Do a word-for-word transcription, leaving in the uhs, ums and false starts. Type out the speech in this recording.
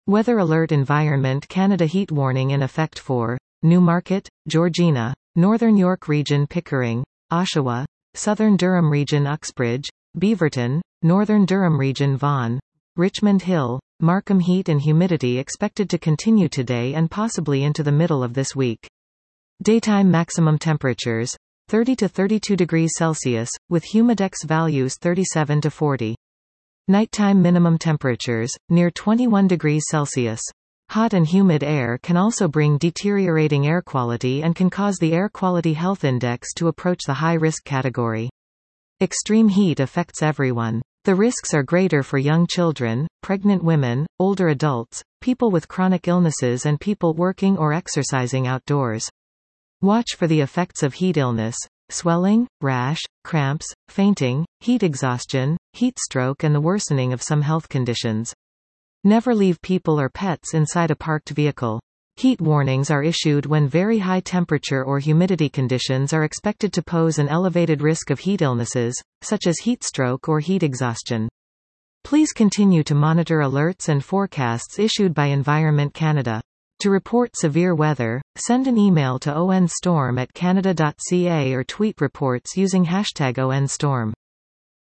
Weather Alert Environment Canada heat warning in effect for Newmarket, Georgina, Northern York Region Pickering, Oshawa, Southern Durham Region Uxbridge, Beaverton, Northern Durham Region Vaughan, Richmond Hill, Markham. Heat and humidity expected to continue today and possibly into the middle of this week. Daytime maximum temperatures thirty to thirty-two degrees Celsius, with humidex values thirty-seven to forty. Nighttime minimum temperatures near twenty-one degrees Celsius. Hot and humid air can also bring deteriorating air quality and can cause the Air Quality Health Index to approach the high-risk category. Extreme heat affects everyone. The risks are greater for young children, pregnant women, older adults, people with chronic illnesses and people working or exercising outdoors. Watch for the effects of heat illness: swelling, rash, cramps, fainting, heat exhaustion, heat stroke and the worsening of some health conditions. Never leave people or pets inside a parked vehicle. Heat warnings are issued when very high temperature or humidity conditions are expected to pose an elevated risk of heat illnesses, such as heat stroke or heat exhaustion. Please continue to monitor alerts and forecasts issued by Environment Canada. To report severe weather, send an email to onstorm at canada dot c a or tweet reports using hashtag ONStorm.